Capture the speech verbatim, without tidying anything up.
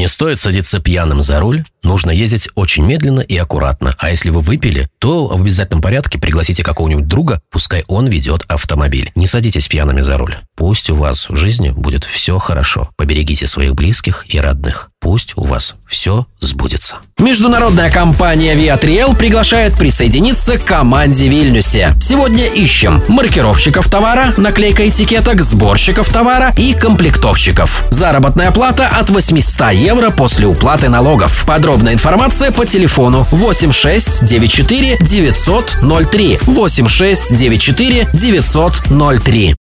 Не стоит садиться пьяным за руль. Нужно ездить очень медленно и аккуратно. А если вы выпили, то в обязательном порядке пригласите какого-нибудь друга, пускай он ведет автомобиль. Не садитесь пьяными за руль. Пусть у вас в жизни будет все хорошо. Поберегите своих близких и родных. Пусть у вас все сбудется. Международная компания Viatriel приглашает присоединиться к команде в Вильнюсе. Сегодня ищем маркировщиков товара, наклейка этикеток, сборщиков товара и комплектовщиков. Заработная плата от восемьсот евро после уплаты налогов. Подробная информация по телефону восемь шесть девять четыре девятьсот ноль три восемь шесть девять четыре девятьсот ноль три.